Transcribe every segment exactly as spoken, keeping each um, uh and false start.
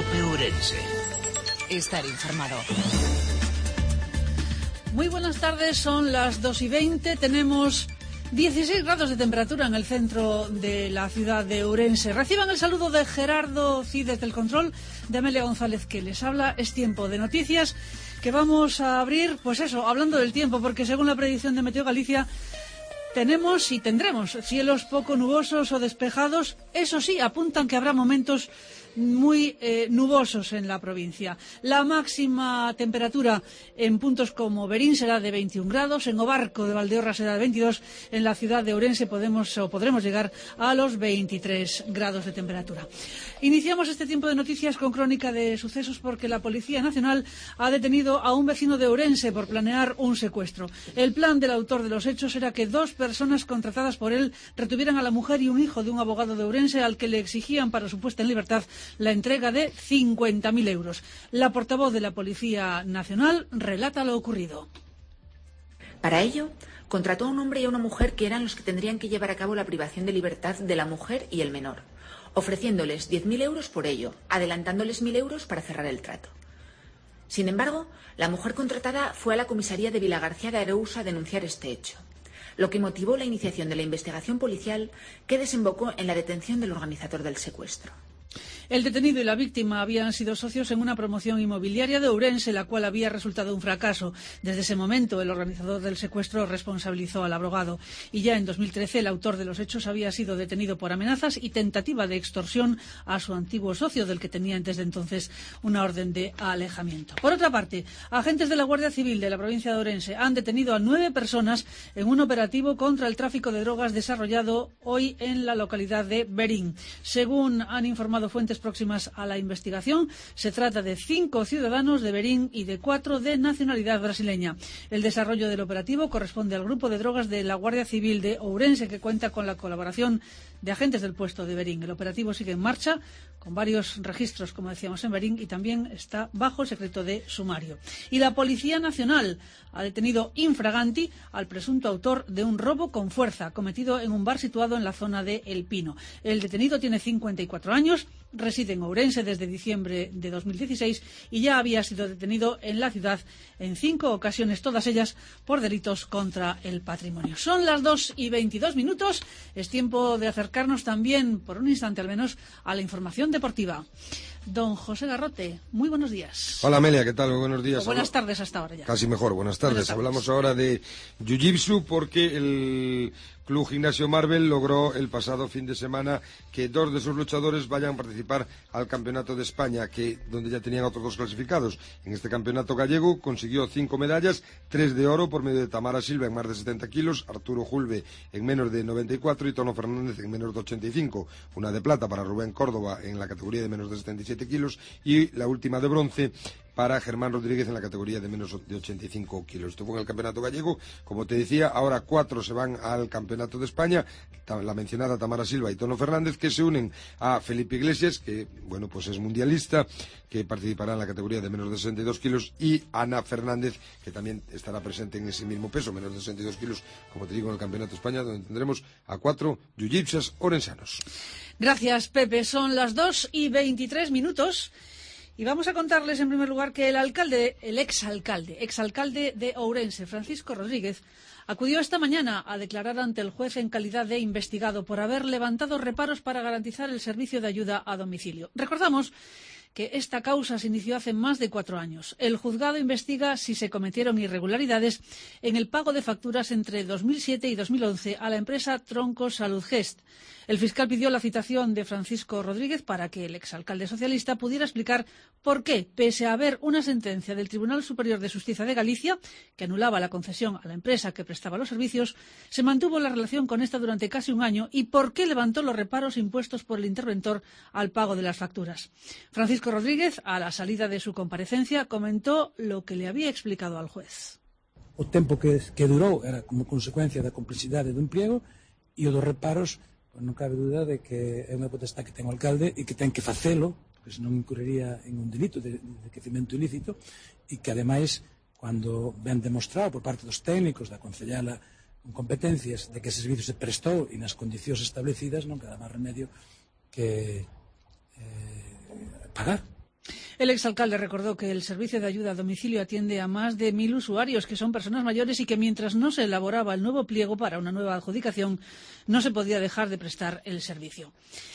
Cope Ourense. Estar informado. Muy buenas tardes, son las dos y veinte. Tenemos dieciséis grados de temperatura en el centro de la ciudad de Ourense. Reciban el saludo de Gerardo Cides del control, de Amelia González que les habla. Es tiempo de noticias que vamos a abrir, pues eso, hablando del tiempo, porque según la predicción de Meteo Galicia tenemos y tendremos cielos poco nubosos o despejados. Eso sí, apuntan que habrá momentos muy eh, nubosos en la provincia. La máxima temperatura en puntos como Verín será de veintiún grados, en Obarco de Valdeorras será de veintidós, en la ciudad de Ourense podemos o podremos llegar a los veintitrés grados de temperatura. Iniciamos este tiempo de noticias con crónica de sucesos porque la Policía Nacional ha detenido a un vecino de Ourense por planear un secuestro. El plan del autor de los hechos era que dos personas contratadas por él retuvieran a la mujer y un hijo de un abogado de Ourense al que le exigían para su puesta en libertad la entrega de cincuenta mil euros. La portavoz de la Policía Nacional relata lo ocurrido. Para ello, contrató a un hombre y a una mujer que eran los que tendrían que llevar a cabo la privación de libertad de la mujer y el menor, ofreciéndoles diez mil euros por ello, adelantándoles mil euros para cerrar el trato. Sin embargo, la mujer contratada fue a la comisaría de Vilagarcía de Arousa a denunciar este hecho, lo que motivó la iniciación de la investigación policial que desembocó en la detención del organizador del secuestro. El detenido y la víctima habían sido socios en una promoción inmobiliaria de Ourense, la cual había resultado un fracaso. Desde ese momento, el organizador del secuestro responsabilizó al abogado. Y ya en dos mil trece, el autor de los hechos había sido detenido por amenazas y tentativa de extorsión a su antiguo socio, del que tenía desde entonces una orden de alejamiento. Por otra parte, agentes de la Guardia Civil de la provincia de Ourense han detenido a nueve personas en un operativo contra el tráfico de drogas desarrollado hoy en la localidad de Verín. Según han informado fuentes próximas a la investigación, se trata de cinco ciudadanos de Verín y de cuatro de nacionalidad brasileña. El desarrollo del operativo corresponde al grupo de drogas de la Guardia Civil de Ourense, que cuenta con la colaboración de agentes del puesto de Verín. El operativo sigue en marcha, con varios registros, como decíamos, en Verín, y también está bajo el secreto de sumario. Y la Policía Nacional ha detenido infraganti al presunto autor de un robo con fuerza cometido en un bar situado en la zona de El Pino. El detenido tiene cincuenta y cuatro años, reside en Ourense desde diciembre de dos mil dieciséis y ya había sido detenido en la ciudad en cinco ocasiones, todas ellas por delitos contra el patrimonio. Son las dos y veintidós minutos. Es tiempo de acercarnos también, por un instante al menos, a la información deportiva. Don José Garrote, muy buenos días. Hola Amelia, ¿qué tal? Muy buenos días. O buenas tardes hasta ahora ya. Casi mejor, buenas tardes. Buenas tardes. Hablamos ahora de Jiu-Jitsu porque el Club Gimnasio Marvel logró el pasado fin de semana que dos de sus luchadores vayan a participar al Campeonato de España, que donde ya tenían otros dos clasificados. En este campeonato gallego consiguió cinco medallas, tres de oro por medio de Tamara Silva en más de setenta kilos, Arturo Julve en menos de noventa y cuatro y Tono Fernández en menos de ochenta y cinco. Una de plata para Rubén Córdoba en la categoría de menos de setenta y siete kilos y la última de bronce para Germán Rodríguez en la categoría de menos de ochenta y cinco kilos. Estuvo en el campeonato gallego, como te decía, ahora cuatro se van al campeonato de España, la mencionada Tamara Silva y Tono Fernández, que se unen a Felipe Iglesias, que bueno pues es mundialista, que participará en la categoría de menos de sesenta y dos kilos, y Ana Fernández, que también estará presente en ese mismo peso, menos de sesenta y dos kilos, como te digo, en el campeonato de España, donde tendremos a cuatro jiu-jitsas orensanos. Gracias, Pepe. Son las dos y veintitrés minutos. Y vamos a contarles en primer lugar que el alcalde, el exalcalde, exalcalde de Ourense, Francisco Rodríguez, acudió esta mañana a declarar ante el juez en calidad de investigado por haber levantado reparos para garantizar el servicio de ayuda a domicilio. Recordamos que esta causa se inició hace más de cuatro años. El juzgado investiga si se cometieron irregularidades en el pago de facturas entre dos mil siete y dos mil once a la empresa Tronco Salud Gest. El fiscal pidió la citación de Francisco Rodríguez para que el exalcalde socialista pudiera explicar por qué, pese a haber una sentencia del Tribunal Superior de Justicia de Galicia que anulaba la concesión a la empresa que prestaba los servicios, se mantuvo la relación con esta durante casi un año y por qué levantó los reparos impuestos por el interventor al pago de las facturas. Francisco Rodríguez, a la salida de su comparecencia, comentó lo que le había explicado al juez. O tempo que, que durou era como consecuencia da complexidade do emprego e o dos reparos, pues non cabe duda de que é unha potestad que ten o alcalde e que ten que facelo, porque senón incurriría en un delito de, de crecemento ilícito, e que ademais, cando ben demostrado por parte dos técnicos da concellala con competencias de que ese servicio se prestou e nas condicións establecidas, non queda máis remedio que eh, pagar. El exalcalde recordó que el servicio de ayuda a domicilio atiende a más de mil usuarios, que son personas mayores, y que mientras no se elaboraba el nuevo pliego para una nueva adjudicación, no se podía dejar de prestar el servicio.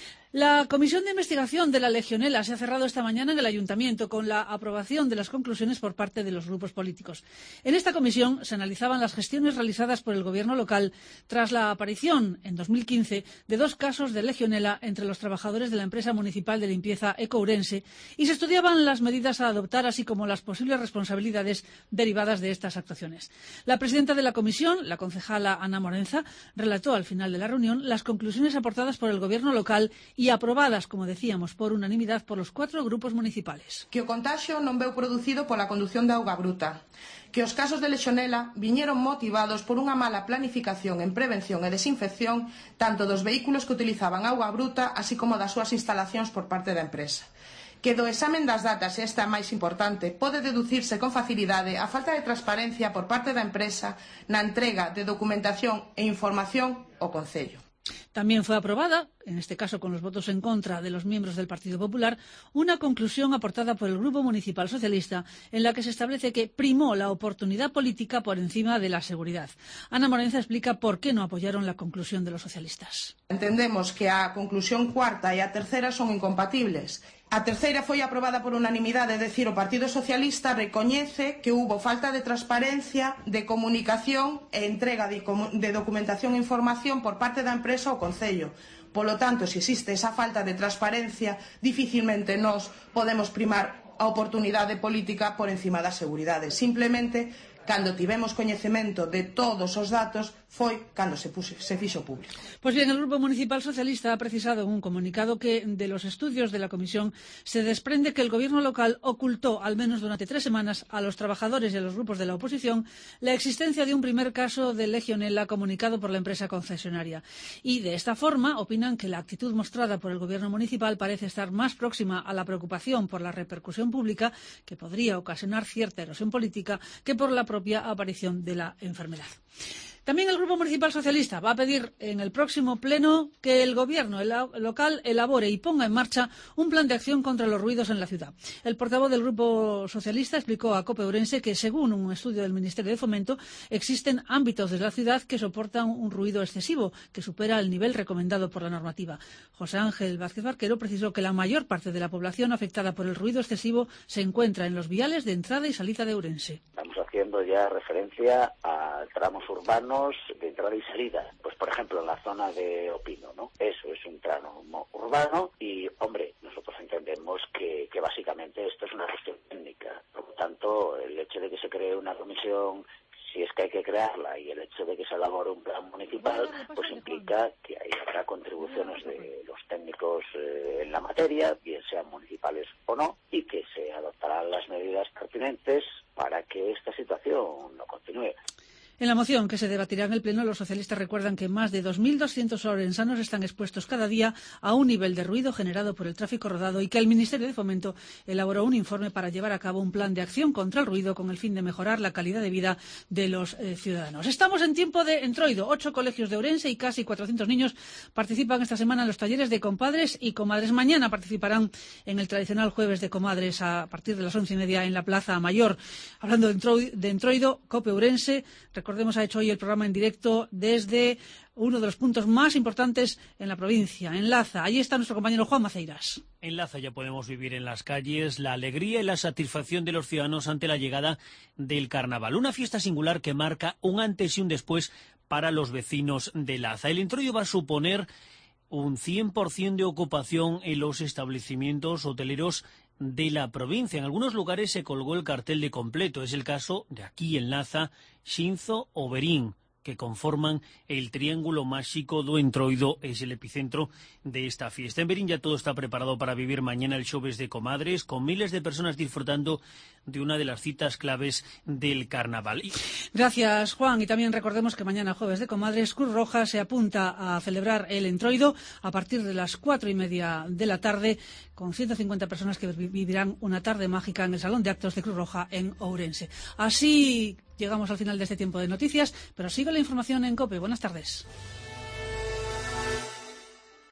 La Comisión de Investigación de la Legionela se ha cerrado esta mañana en el Ayuntamiento con la aprobación de las conclusiones por parte de los grupos políticos. En esta comisión se analizaban las gestiones realizadas por el Gobierno local tras la aparición, en dos mil quince, de dos casos de Legionela entre los trabajadores de la empresa municipal de limpieza Ecoourense, y se estudiaban las medidas a adoptar, así como las posibles responsabilidades derivadas de estas actuaciones. La presidenta de la comisión, la concejala Ana Morenza, relató al final de la reunión las conclusiones aportadas por el Gobierno local y aprobadas, como decíamos, por unanimidad por los cuatro grupos municipales. Que o contaxio non veu producido pola condución de auga bruta, que os casos de Legionela viñeron motivados por unha mala planificación en prevención e desinfección tanto dos vehículos que utilizaban auga bruta así como das súas instalacións por parte da empresa. Que do examen das datas, e esta é máis importante, pode deducirse con facilidade a falta de transparencia por parte da empresa na entrega de documentación e información ao Concello. También fue aprobada, en este caso con los votos en contra de los miembros del Partido Popular, una conclusión aportada por el Grupo Municipal Socialista en la que se establece que primó la oportunidad política por encima de la seguridad. Ana Morenza explica por qué no apoyaron la conclusión de los socialistas. Entendemos que a conclusión cuarta e a terceira son incompatibles. A terceira foi aprobada por unanimidade, é dicir, o Partido Socialista recoñece que hubo falta de transparencia, de comunicación e entrega de, de documentación e información por parte da empresa ao Concello. Polo tanto, se existe esa falta de transparencia, dificilmente nós podemos primar a oportunidade política por encima da seguridade. Simplemente, cando tivemos coñecemento de todos os datos, foi cando se, puse, se fixo público. Pues bien, el Grupo Municipal Socialista ha precisado en un comunicado que de los estudios de la comisión se desprende que el Gobierno local ocultó, al menos durante tres semanas, a los trabajadores y a los grupos de la oposición la existencia de un primer caso de Legionela comunicado por la empresa concesionaria. Y de esta forma opinan que la actitud mostrada por el Gobierno municipal parece estar más próxima a la preocupación por la repercusión pública, que podría ocasionar cierta erosión política, que por la propia aparición de la enfermedad. También el Grupo Municipal Socialista va a pedir en el próximo pleno que el Gobierno local elabore y ponga en marcha un plan de acción contra los ruidos en la ciudad. El portavoz del Grupo Socialista explicó a COPE Ourense que, según un estudio del Ministerio de Fomento, existen ámbitos de la ciudad que soportan un ruido excesivo que supera el nivel recomendado por la normativa. José Ángel Vázquez Barquero precisó que la mayor parte de la población afectada por el ruido excesivo se encuentra en los viales de entrada y salida de Ourense. Estamos haciendo ya referencia a tramos urbanos de entrada y salida, pues por ejemplo en la zona de Opino, ¿no? Eso es un tramo urbano y, hombre, nosotros entendemos que, que básicamente esto es una cuestión técnica. Por lo tanto, el hecho de que se cree una comisión, si es que hay que crearla, y el hecho de que se elabore un plan municipal, pues implica que ahí habrá contribuciones de los técnicos eh, en la materia, bien sean municipales o no, y que se adoptarán las medidas pertinentes para que esta situación no continúe. En la moción que se debatirá en el Pleno, los socialistas recuerdan que más de dos mil doscientos ourensanos están expuestos cada día a un nivel de ruido generado por el tráfico rodado y que el Ministerio de Fomento elaboró un informe para llevar a cabo un plan de acción contra el ruido con el fin de mejorar la calidad de vida de los eh, ciudadanos. Estamos en tiempo de entroido. Ocho colegios de Ourense y casi cuatrocientos niños participan esta semana en los talleres de compadres y comadres. Mañana participarán en el tradicional jueves de comadres a partir de las once y media en la Plaza Mayor. Hablando de entroido, de entroido COPE Ourense, recordemos, ha hecho hoy el programa en directo desde uno de los puntos más importantes en la provincia, en Laza. Allí está nuestro compañero Juan Maceiras. En Laza ya podemos vivir en las calles la alegría y la satisfacción de los ciudadanos ante la llegada del carnaval. Una fiesta singular que marca un antes y un después para los vecinos de Laza. El entroido va a suponer un cien por ciento de ocupación en los establecimientos hoteleros de la provincia. En algunos lugares se colgó el cartel de completo. Es el caso de aquí en Laza, Xinzo o Verín, que conforman el triángulo máxico do entroido, es el epicentro de esta fiesta. En Verín ya todo está preparado para vivir mañana el Xoves de Comadres, con miles de personas disfrutando de una de las citas claves del carnaval. Gracias, Juan. Y también recordemos que mañana, Jueves de Comadres, Cruz Roja se apunta a celebrar el entroido a partir de las cuatro y media de la tarde, con ciento cincuenta personas que vivirán una tarde mágica en el Salón de Actos de Cruz Roja en Ourense. Así llegamos al final de este tiempo de noticias, pero sigue la información en COPE. Buenas tardes.